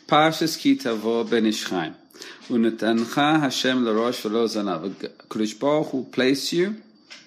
Parshas Ki Tavo ben Ish Chaim. Unetancha Hashem l'rosh v'lo zanav. Kodesh Baruch Hu placed you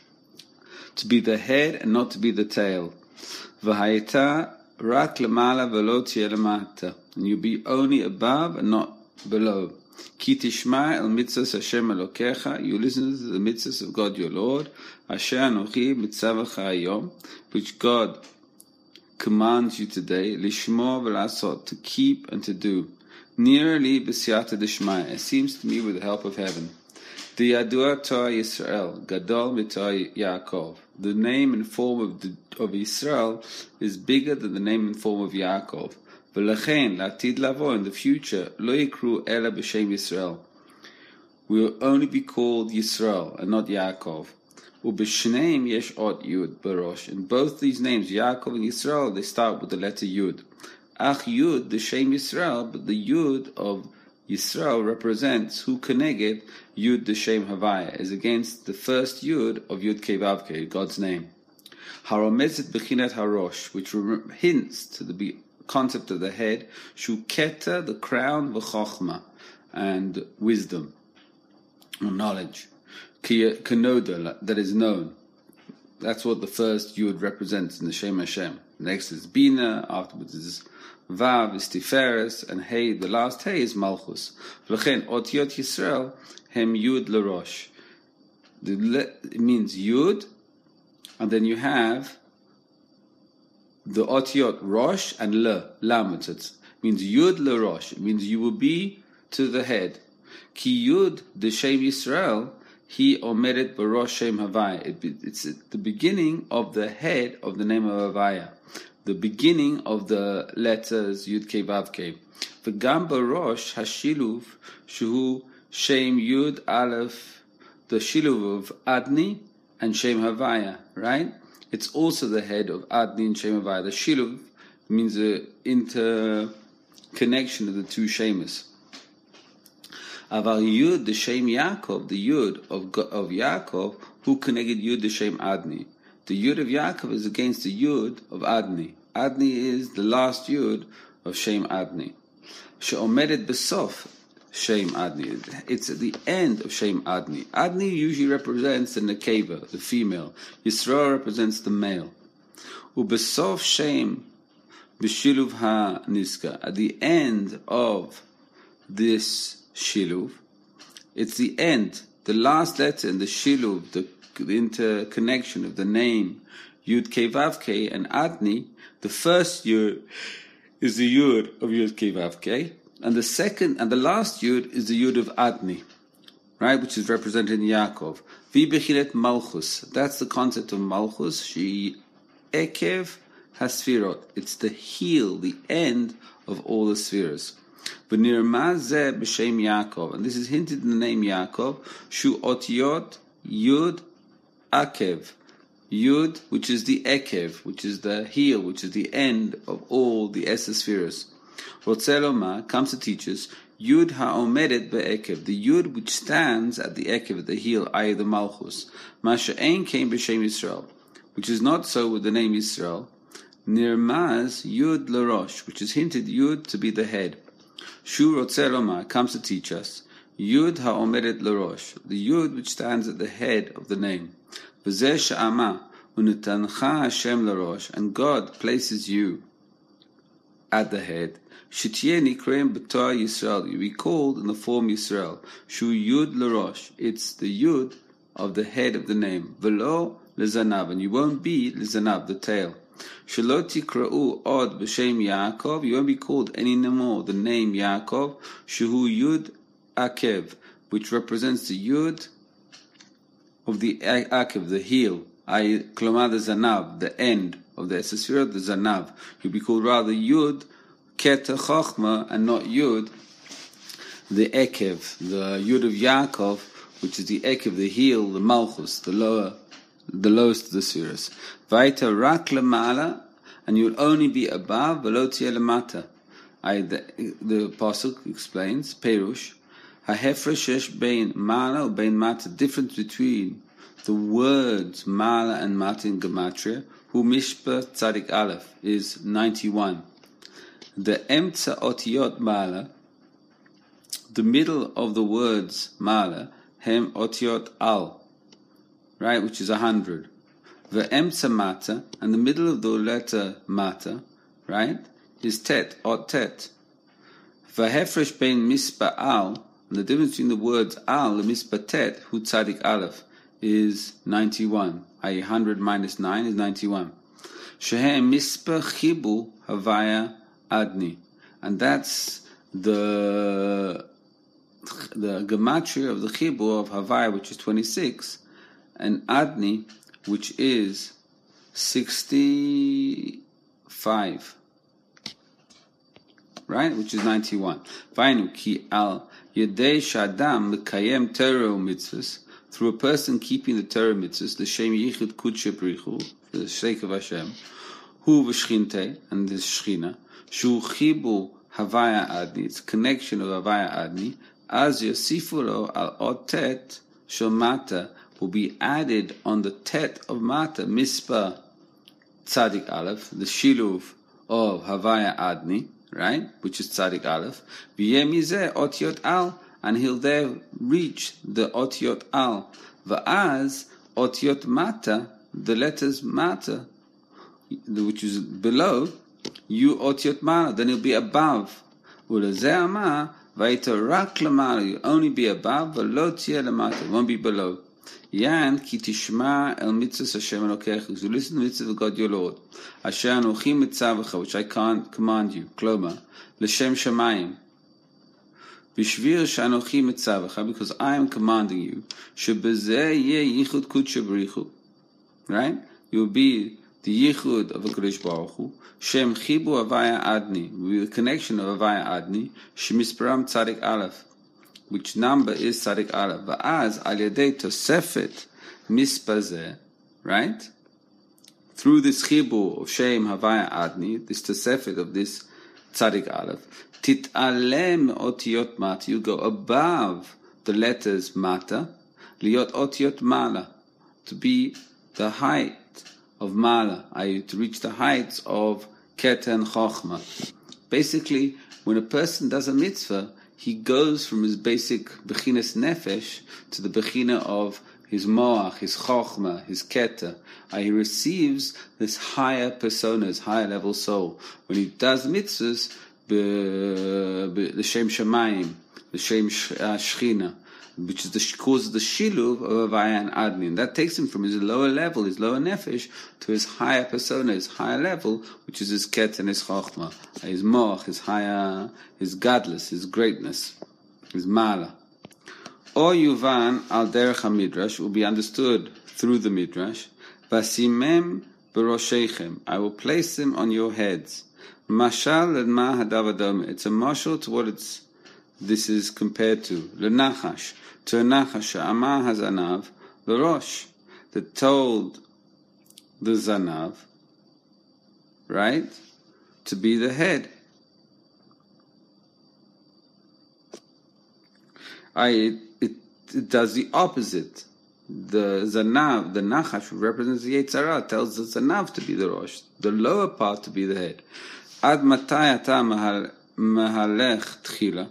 to be the head and not to be the tail. V'hayeta rak lemala v'lo tiyeh lemata. And you be only above and not below. Ki tishma el mitzvahs Hashem Elokecha. You listen to the mitzvahs of God your Lord. Asher anochi mitzavacha hayom, which God commands you today, lishmo v'lasot, to keep and to do. Nearly b'siyata d'shmaya, it seems to me with the help of heaven. The Yadua Torah Yisrael, Gadol Mitorah Yaakov. The name and form of Israel is bigger than the name and form of Yaakov. V'lachen latid lavo, in the future, lo yikru ela b'shem Yisrael. We will only be called Yisrael and not Yaakov. Ubishneim yesh ot yud barosh. In both these names, Yaakov and Yisrael, they start with the letter yud. Ach yud, the shem Yisrael, but the yud of Yisrael represents who keneged yud the shem havaya, is against the first yud of yud kei vav kei, God's name. Haromezet bechinat harosh, which hints to the concept of the head. Shuketa, the crown, v'chochma, and wisdom or knowledge. Kenoda, that is known. That's what the first yud represents in the Shem Hashem. Next is Bina, afterwards is Vav, is Tiferes, and Hey, the last Hey is Malchus. V'lechen, Otiot Yisrael, Hem Yud L'Rosh. It means Yud, and then you have the Otiot Rosh and Le, Lamet. It means Yud L'Rosh. It means you will be to the head. Ki Yud, the Shem Yisrael, He omeret barosh shem havaya. It's at the beginning of the head of the name of Havaya, the beginning of the letters Yud Kei Vav Kei. V'gam barosh hashiluv shehu shem Yud Aleph, the shiluv of Adni and Shem Havaya. Right? It's also the head of Adni and Shem Havaya. The shiluv means the interconnection of the two shemas. Aval Yud the Shem Yaakov, the Yud of Yaakov, who connected Yud the Shem Adni. The Yud of Yaakov is against the Yud of Adni. Adni is the last Yud of Shem Adni. She'omedet besof Shem Adni. It's at the end of Shem Adni. Adni usually represents the Nekeva, the female. Yisrael represents the male. Ubesof Shem b'shiluv ha-niska. At the end of this Shiluv, it's the end, the last letter in the Shiluv, the interconnection of the name Yud Kei Vav Kei and Adni. The first Yud is the Yud of Yud Kei Vav Kei, and the second and the last Yud is the Yud of Adni, right, which is represented in Yaakov. Vi bechinet Malchus. That's the concept of Malchus. She ekev hasfirot. It's the heel, the end of all the spheres. V'nirmazeh b'shem Yaakov, and this is hinted in the name Yaakov. Shu otiot Yud Akev, Yud, which is the Ekev, which is the heel, which is the end of all the Esser spheres. Rotzeloma comes to teach us Yud ha'omedet be'ekev, the Yud which stands at the Ekev, at the heel, i.e. the Malchus. Masha ein came b'shem Yisrael, which is not so with the name Yisrael. Nirmaz Yud l'rosh, which is hinted Yud to be the head. Shu Rotzeloma comes to teach us Yud ha'omedet l'rosh, the Yud which stands at the head of the name. V'zeh she'ama unetancha Hashem l'rosh, and God places you at the head. Sh'tiyeh nikreim b'torah Yisrael, you be called in the form Yisrael. Shu Yud l'rosh, it's the Yud of the head of the name. V'lo l'zanav, and you won't be l'zanav, the tail. Shelo tikra'u od b'shem Yaakov, you won't be called any more the name Yaakov. Shehu Yud Akev, which represents the Yud of the Akev, the heel, klomar the Zanav, the end of the Esesfirot, the Zanav. You'll be called rather Yud Keta Chochma and not Yud, the Ekev, the Yud of Yaakov, which is the Ekev, the heel, the Malchus, the lowest of the spheres. Vaita rak lemala, and you'll only be above, v'lo tiyeh lemata. The Pasuk explains, Perush, ha'hefresh shesh bein mala or bein mata, difference between the words mala and mata in Gematria, hu mishpa tzadik aleph, is 91. the emtza otiyot mala, the middle of the words mala, hem otiyot al, right, which is 100. The emtza mata, and the middle of the letter mata, right, is tet, ot tet. V'hefresh bein mispa al, and the difference between the words al and mispa tet, hu tzadik aleph, is 91. i.e. 100 minus 9 is 91. Shehem mispa chibu havaya adni, and that's the gematria of the chibu of havaya, which is 26, and adni, which is 65, right? Which is 91. Vainu ki al yedei shadam mekayem Torah mitzvahs, through a person keeping the Torah mitzvahs, the Shem Yichud Kudshe Brichu, for the sake of Hashem, hu v'shchinte, and the Shechina, shu chibu havaya adni, it's connection of havaya adni, as yosifulo al otet shomata, will be added on the tet of mata, mispa tzadik aleph, the shiluv of havaya adni, right, which is tzadik aleph, v'yemizeh otiot al, and he'll there reach the otiot al, va'az otiot mata, the letters mata, which is below, you otiot mala, then he'll be above. Ulezeh amar v'ayita rak lamala, you'll only be above, v'lo tiyeh lamata, it won't be below. Yan ki tishma el mitzvahs Hashem Elokecha, because you listen to the mitzvah of God your Lord. Asher anochi mitzavecha, which I can't command you. Kloma l'shem shamayim. B'shvir shanochi mitzavecha, because I am commanding you. Shebezeh yeh yichud kudshe b'richu. Right? You will be the yichud of HaKadosh Baruch Hu. Shem chibu havaya adni, with the connection of havaya adni. Shemisparam tzadik aleph, which number is tzadik aleph. Va'az al yedei tosefet mispazeh, right? Through this chibu of Shem havaya adni, this tosefet of this tzadik aleph, tit'alem otiyot mata, you go above the letters mata, liot otiyot mala, to be the height of mala, i.e. to reach the heights of keta and chokhmah. Basically, when a person does a mitzvah, he goes from his basic bechinas nefesh to the bechina of his moach, his chokhmah, his keta. He receives this higher persona, his higher level soul. When he does mitzvahs, the shem shamayim, the shem shechina, which is the cause of the shiluv of havaya and adni, and that takes him from his lower level, his lower nefesh, to his higher persona, his higher level, which is his ket and his chokhmah, his moach, his higher, his godless, his greatness, his mala. Or yuvan al derech midrash, will be understood through the midrash. Vasimem b'rosheichem, I will place them on your heads. Mashal l'ma hadavadom, it's a mashal to what this is compared to. L'nachash, to a nachash, amar hazanav, l'rosh, that told the zanav, right, to be the head. It does the opposite. The zanav, the nachash, represents the Yetzirah, tells the zanav to be the rosh, the lower part to be the head. Ad matai ata mahalech tchila,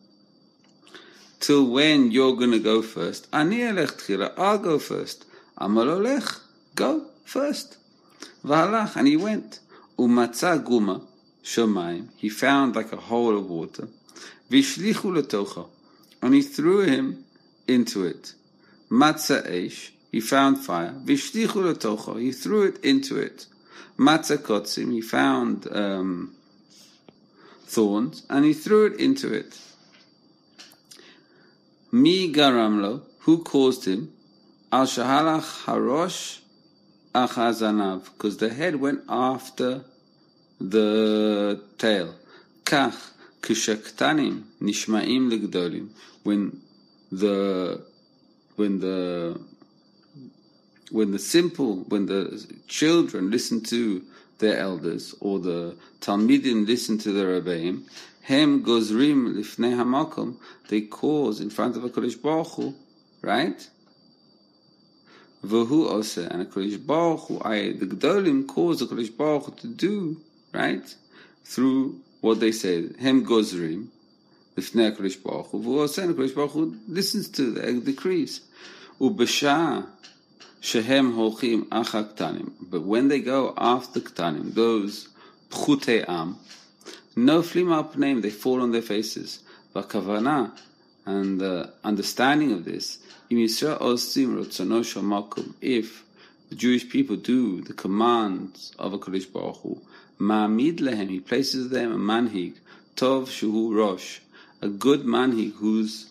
till when you're going to go first? Ani elech tchila, I'll go first. Amal olech, go first. V'halach, and he went. Umatza guma shomayim, he found like a hole of water. V'ishlichu letocha, and he threw him into it. Matza eish, he found fire. V'ishlichu letocha, he threw it into it. Matza kotzim, he found thorns, and he threw it into it. Mi garamlo, who caused him? Al shahalach harosh achazanav, because the head went after the tail. Kach kishaktanim nishmaim legdolim, when the children listen to their elders, or the talmidim listen to the rebbeim, hem gozrim lifnei hamakom, they cause in front of HaKadosh Baruch Hu, right? V'hu oseh, and HaKadosh Baruch Hu, the Gdolim cause HaKadosh Baruch Hu to do, right? Through what they said, Hem Gozrim, Lifnei HaKadosh Baruch Hu, V'osen HaKadosh Baruch Hu listens to the decrees. Ubesha Shehem Holchim Acha Ktanim. But when they go after Ktanim, those Pchutei Am, no Flim name, they fall on their faces. V'kavana, and the understanding of this, Im Yisrael Osim Rotzono Shel Makom, if the Jewish people do the commands of HaKadosh Baruch Hu, Ma'amid Lehem, he places them a manhig, Tov Shuhu Rosh, a good manhig who's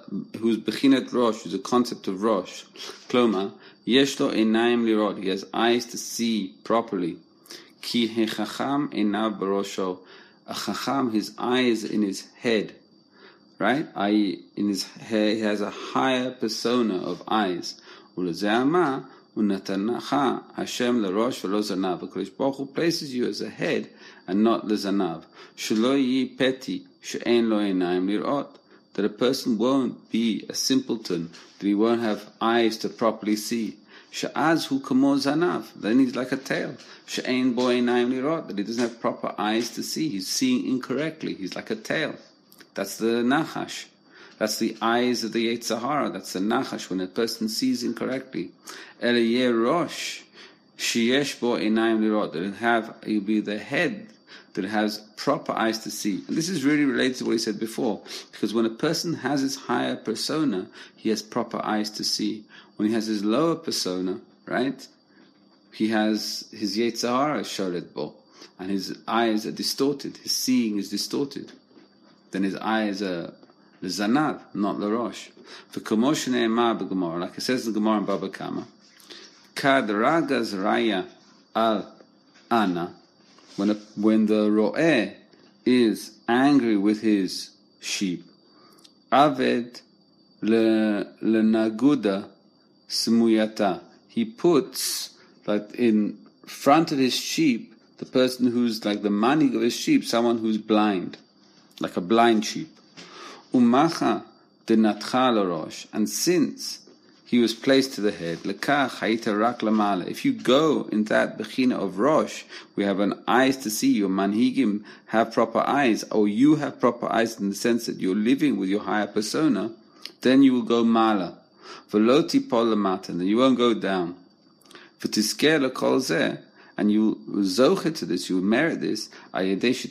Bechinat Rosh, who's a concept of Rosh. Kloma, Yesh lo einayim lirot, he has eyes to see properly. Ki hechacham einav barosho, a chacham, his eyes in his head, right? In his head, he has a higher persona of eyes. Ulezeama unatanacha Hashem lerosh v'lo zanav. HaKadosh Baruch Hu places you as a head and not lezanav. Shelo yi peti she'en lo einayim lirot. That a person won't be a simpleton, that he won't have eyes to properly see. She'az hu kamo zanav, then he's like a tail. She'ein bo einayim lirot, that he doesn't have proper eyes to see. He's seeing incorrectly. He's like a tail. That's the nachash. That's the eyes of the Yetzer Hara. That's the nachash, when a person sees incorrectly. Eliyeh rosh, sheyesh bo einayim lirot, that he'll be the head that has proper eyes to see. And this is really related to what he said before, because when a person has his higher persona, he has proper eyes to see. When he has his lower persona, right, he has his Yetzer Hara sholet bo, and his eyes are distorted, his seeing is distorted. Then his eyes are the zanav, not the rosh. For Kamosh ne'emar b'Gemara, like it says in the Gemara in Baba Kama, kad ragas raya al ana, when the ro'eh is angry with his sheep, aved lenaguda smuyata, he puts, like in front of his sheep, the person who's like the manig of his sheep, someone who's blind, like a blind sheep. Umacha denatcha l'rosh, and since he was placed to the head, lekach hayita rak lamala. If you go in that bechina of rosh, we have an eyes to see. Your manhigim have proper eyes, or you have proper eyes in the sense that you're living with your higher persona. Then you will go mala, v'lo tipol lamata, and you won't go down. V'tiskeh lekol zeh, and you zoche to this, you merit this. When you do the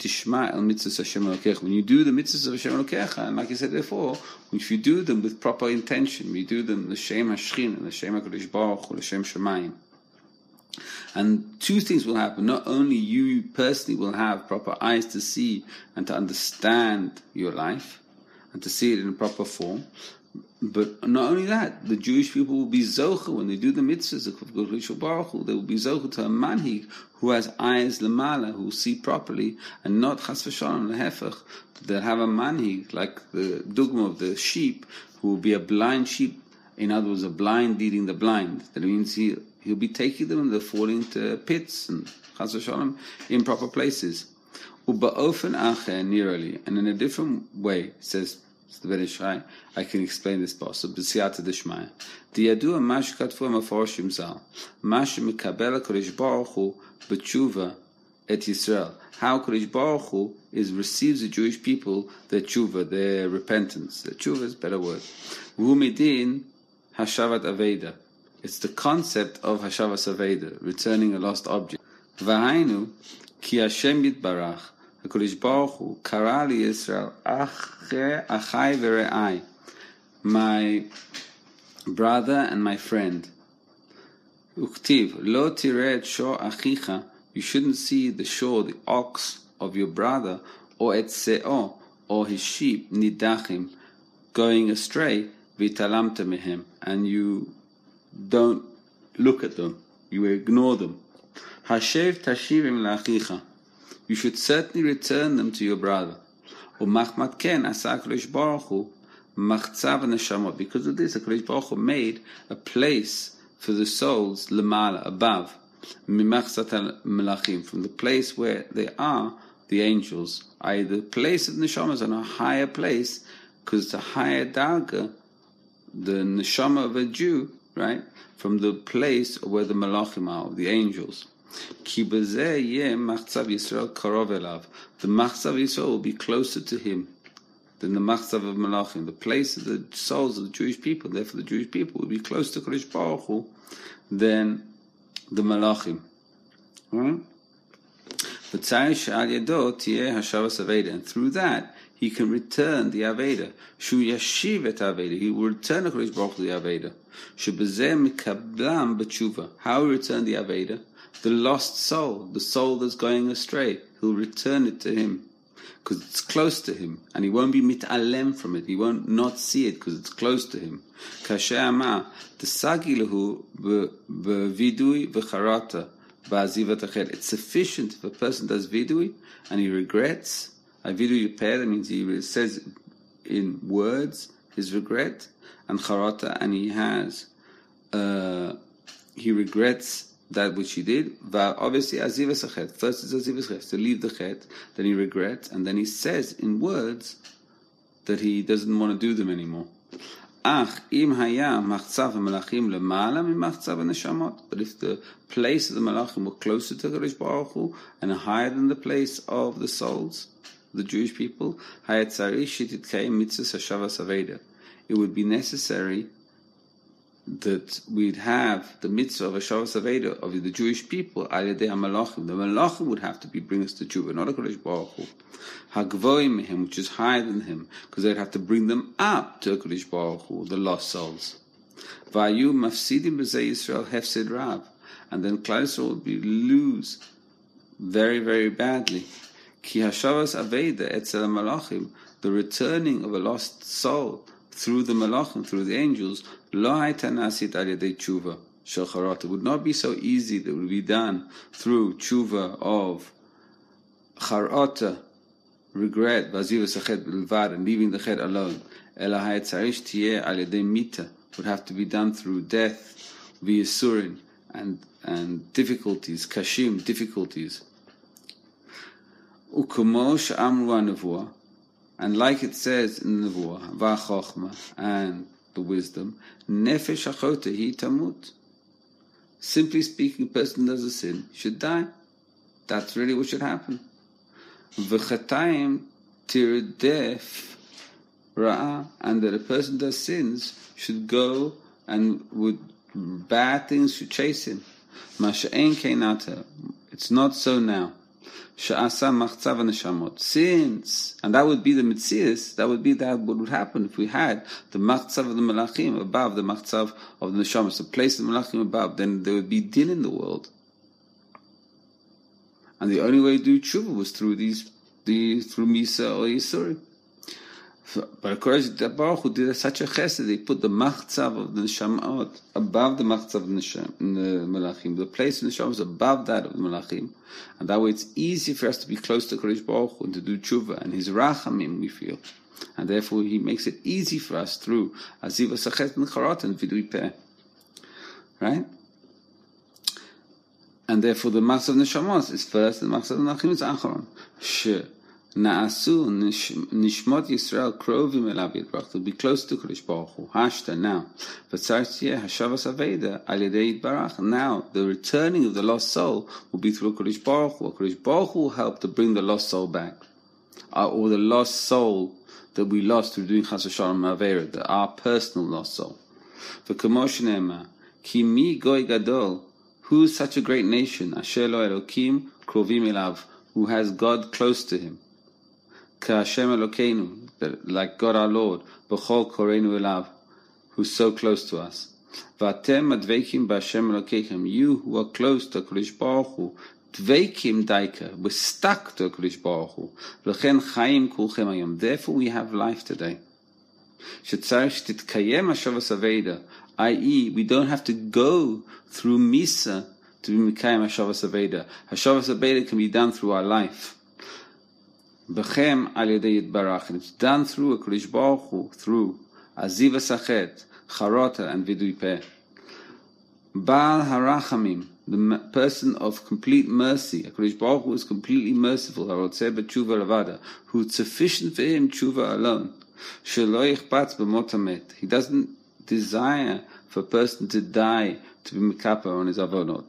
mitzvahs of Hashem Elokecha, and like I said before, if you do them with proper intention, we do them l'shem hashchin, l'shem HaKadosh Baruch Hu, l'shem Shemayim. And two things will happen. Not only you personally will have proper eyes to see and to understand your life, and to see it in a proper form, but not only that, the Jewish people will be zoche when they do the mitzvahs of HaKadosh Baruch Hu. They will be zoche to a manhig who has eyes lemala, who will see properly, and not chas v'shalom lehefech. They'll have a manhig like the dugma of the sheep, who will be a blind sheep. In other words, a blind leading the blind. That means he'll be taking them and they're falling into pits and chas v'shalom improper places. Uba'ofen acher nirali, and in a different way, says the Ben Ish Chai, I can explain this possible. B'siyata d'shmaya. Diyadu mash katfu maforoshim zal. Mash mekabel HaKadosh Baruch Hu b'tshuva et Yisrael. How HaKadosh Baruch Hu receives the Jewish people their tshuva, their repentance. The tshuva is a better word. V'hu midin hashavat aveda. It's the concept of hashavat aveda, returning a lost object. V'hainu ki Hashem yitbarach, HaKadosh Baruch Hu kara li Yisrael achai v're'ai, my brother and my friend. Uktiv lo tireh et shor achicha, you shouldn't see the shor, the ox of your brother, or et se'o, or his sheep, nidachim, going astray, v'talamta mehem, and you don't look at them, you ignore them. Hashev tashivim la'achicha, you should certainly return them to your brother. Umachmat ken asa HaKadosh Baruch Hu machzav neshamot. Because of this, HaKadosh Baruch Hu made a place for the souls lemala, above, mimachzat melachim, from the place where they are the angels. The place of neshama is on a higher place, because it's a higher darga, the neshama of a Jew, right, from the place where the malachim are, the angels. Ki b'zeh yeh machzav Yisrael karov elav. The machzav Yisrael will be closer to him than the machzav of Malachim. The place of the souls of the Jewish people, therefore the Jewish people will be closer to Kodesh Baruch Hu than the Malachim. And through that, he can return the Aveda. Shu yashiv et Aveda. He will return the Kodesh Baruch Hu the Aveda. Shu b'zeh mikablam b'tshuva. How will he return the Aveda? The lost soul, the soul that's going astray. He'll return it to him because it's close to him, and he won't be mit'alem from it. He won't not see it because it's close to him. Kasher amar t'sagi lehu b'vidui v'charata ba'azivat achet. It's sufficient if a person does vidui and he regrets. Vidui yipeh, that means he says in words his regret, and charata, and he regrets that which he did. Obviously, azivas achet. First is azivas achet, to leave the chet, then he regrets, and then he says in words that he doesn't want to do them anymore. Im haya machzav malachim lemala mi machzav neshamot. But if the place of the malachim were closer to Kodesh Baruch Hu and higher than the place of the souls, the Jewish people, it would be necessary that we'd have the mitzvah of Hashavas Aveda of the Jewish people. The Malachim would have to bring us to Tshuva, not a Kodesh Baruch Hu. Hagvoim mehem, which is higher than him, because they'd have to bring them up to Kodesh Baruch Hu, the lost souls. Vayu mafsidim b'zeh Yisrael hefsid rav, and then Klal Yisrael would lose very, very badly. Ki Hashavas Aveda etzel Malachim, the returning of a lost soul through the Malachim, through the angels, lo hayta nasit al yedei tshuva shel charata, would not be so easy that it would be done through tshuva of charata, regret, v'azivas achet b'levad, and leaving the chet alone. Ela hayetzarish tiyeh al yedei mita, would have to be done through death, v'yisurin, and difficulties, kashim, difficulties. U'kumo she'amru ha'nevuah, and like it says in the Nevuah, va'chochma, and the wisdom, nefesh achota hi tamut. Simply speaking, a person does a sin, should die. That's really what should happen. V'chatayim tirdef ra'ah, and that a person does sins should go and bad things should chase him. Masha'en keinata. It's not so now. Sha'asa machzav neshamot. Since, and that would be the mitzias, that would what would happen if we had the machzav of the malachim above the machzav of the neshamot, the place of the malachim above, then there would be din in the world. And the only way to do tshuva was through through Misa or Yisuri. But of course, the Baruch Hu did such a chesed, they put the machzav of the neshamot above the machzav of the malachim. The place of the neshamot is above that of the malachim, and that way it's easy for us to be close to Kodesh Baruch Hu and to do tshuva, and His rachamim we feel, and therefore He makes it easy for us through azivas achet and charata and vidui peh, right? And therefore the machzav of the neshamot is first, and the machzav of the malachim is acharon. Na'asu nishmot Yisrael krovim elav yitbarach, to be close to Kodesh Baruch Hu. Hashta now, v'tzartiyeh hashavas aveda al yedei yitbarach. Now the returning of the lost soul will be through Kodesh Baruch Hu. Kodesh Baruch Hu will help to bring the lost soul back, or the lost soul that we lost through doing chas v'shalom avera, our personal lost soul. V'kamo shnema ki mi goy gadol, who is such a great nation, asher lo elokim krovim elav, who has God close to him. K'Hashem Elokeinu, like God our Lord, b'chol koreinu elav, who's so close to us. V'atem adveikim b'Hashem Elokeichem, you who are close to Kodesh Baruch Hu, dveikim daika, we're stuck to Kodesh Baruch Hu. V'chen chayim kulchem hayom, therefore we have life today. Shetzarich titkayem hashavas aveda, i.e., we don't have to go through Misa to be Mikayim hashavas aveda. Hashavas aveda can be done through our life. Bechem al yedei yitbarach, and it's done through a Kodesh Baruch Hu, through azivas achet, charata, and vidui peh. Baal harachamim, the person of complete mercy. A Kodesh Baruch Hu is completely merciful. Harotzeh b'tshuva lavada, who it's sufficient for him tshuva alone. Shelo yichpatz b'mot hamet. He doesn't desire for a person to die to be mekapah on his avonot.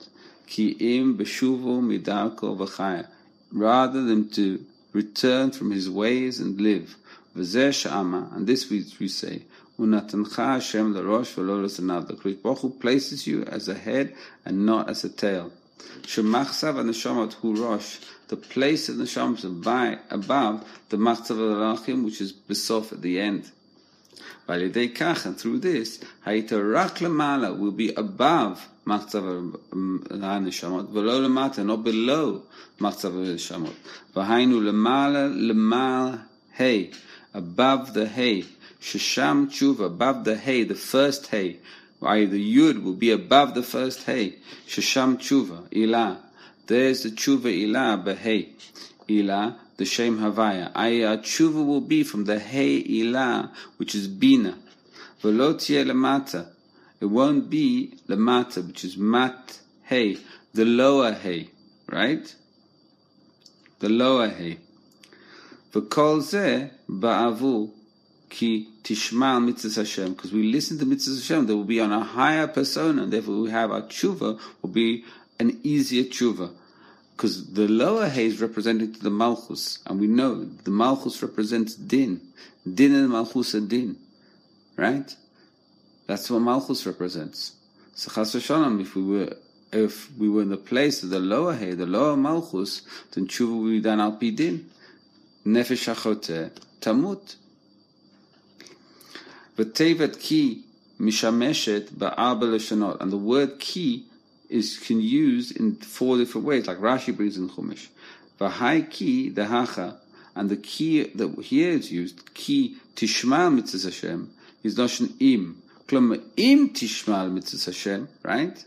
Ki im beshuvu midarko v'chaya, rather than to return from his ways and live. V'zeh shama, and this we say, unatancha Hashem l'rosh v'lo l'zanav. The Kodesh Baruch Hu places you as a head and not as a tail. Shemachzav ha'neshamot hu rosh, the place of the neshamas above the machzav ha'malachim, which is besof at the end. V'alidei kach, and through this, ha'ita rak lemala, will be above machzav ha'neshamot, v'lo lemata, not below machzav ha'neshamot. V'hainu lemala hey, above the hay, shesham tshuva, above the hay, the first hay, why the yud will be above the first hay, shesham tshuva, ilah, there's the tshuva ilah behay, ilah, the shem havaya, tshuva will be from the hay ilah, which is bina, v'lo tieh lemata, it won't be lemata, which is mat hay, the lower hay, right? The lower hay. V'kol zeh ba'avu ki tishma mitzvahs Hashem, because we listen to mitzvahs Hashem, they will be on a higher persona, and therefore we have our tshuva will be an easier tshuva, because the lower hay is represented to the malchus, and we know the malchus represents din and malchus are din, right? That's what malchus represents. So chas v'shalom, if we were in the place of the lower hay, the lower malchus, then tshuva will be done al pi din. Nefesh hachoteh tamut. V'tevet ki mishameshet ba'arba leshonot, and the word ki can use in 4 different ways, like Rashi brings in Chumash. V'hai ki dehacha, and the ki that here is used, ki tishmal mitzvahs Hashem, is noshon im. Kloma im tishmal mitzvahs Hashem, right?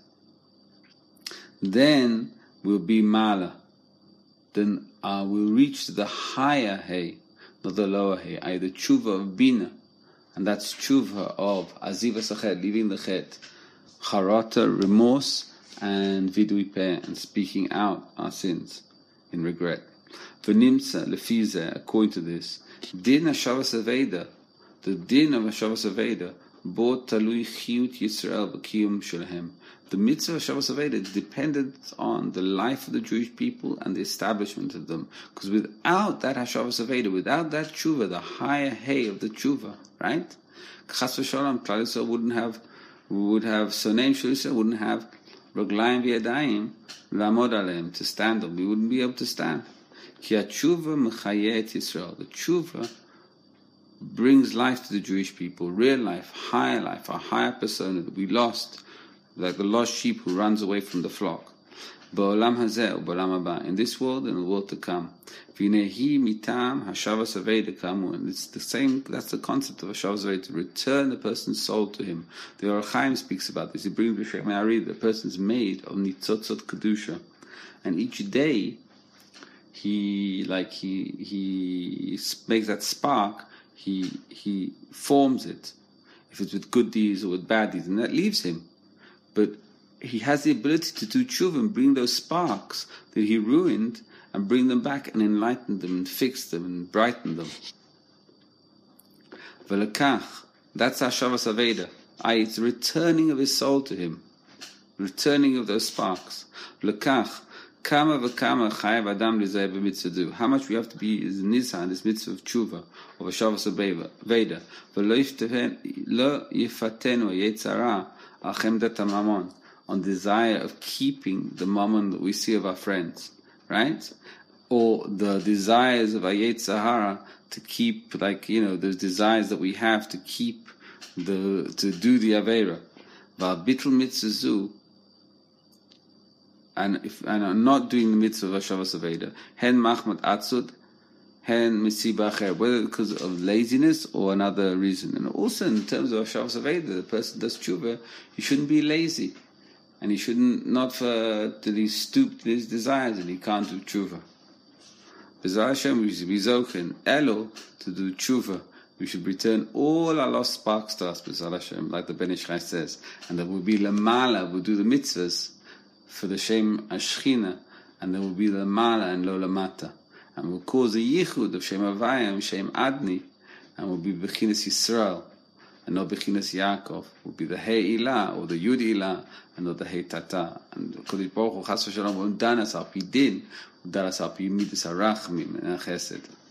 Then we'll be mala. Then we'll reach the higher hay, not the lower hay, the tshuva of bina, and that's tshuva of aziva sachet, leaving the chet, charata, remorse, and vidui peh, and speaking out our sins in regret. V'nimtza lefize, according to this, din hashavas aveda, the din of hashavas aveda, bo talui chiyut Yisrael b'kiyum shelahem. The mitzvah of Shabbos Aveda is dependent on the life of the Jewish people and the establishment of them. Because without that Hashavos Aveda, without that tshuva, the higher hay of the tshuva, right? Chas v'shalom, Klal Yisrael would have Soneim Shel Yisrael, wouldn't have Roglayim v'yadayim la'amod aleim, to stand on. We wouldn't be able to stand. Ki tshuva mechayeh et Yisrael. The tshuva brings life to the Jewish people, real life, a higher persona that we lost, like the lost sheep who runs away from the flock. Ba'olam hazeh u'ba'olam haba, in this world and the world to come. V'nehi mitam hashavas aveda kamu, and it's the same. That's the concept of hashavas aveda, to return the person's soul to him. The Or Chaim speaks about this. He brings B'Shech Me'ari, the person is made of nitzotzot kedusha, and each day he makes that spark. He forms it, if it's with good deeds or with bad deeds, and that leaves him. But he has the ability to do tshuva and bring those sparks that he ruined and bring them back and enlighten them and fix them and brighten them. V'lekach, that's Hashavas Aveda. It's the returning of his soul to him, returning of those sparks. V'lekach, kama v'kama chayav adam lizayeh b'mitzvah. How much we have to be is nizah in this mitzvah of tshuva, of Hashavas Aveda. V'lo yifatenu yetzara al chemdat hamamon, on desire of keeping the mammon that we see of our friends, right? Or the desires of Ayet Sahara to keep, those desires that we have to keep, to do the Aveira. Va'bitul mitzvah, and I'm not doing the mitzvah of Hashavas Aveda, hen machmat atzud, hen misiba acher, whether because of laziness or another reason. And also in terms of Hashavas Aveda, the person does tshuva, he shouldn't be lazy. And he shouldn't, that he stooped to his desires and he can't do tshuva. B'ezras Hashem, we should be zochen, elo, to do tshuva. We should return all our lost sparks to us, B'ezras Hashem, like the Ben Ish Chai says. And there will be lamala, we'll do the mitzvahs for the Shem Ashchina, and there will be lamala and lo lamata. And we'll cause a yichud of Shem Havaya and Shem Adni, and we'll be Bechinas Yisrael. and not Bechinas Yaakov, would be the Hey Ilah, or the Yud Ilah, and not the Hey Tata. And Kodesh Baruch Hu, Chas v'Shalom, U'dan as al pi din, U'dan as al pi midas harachmim and chesed.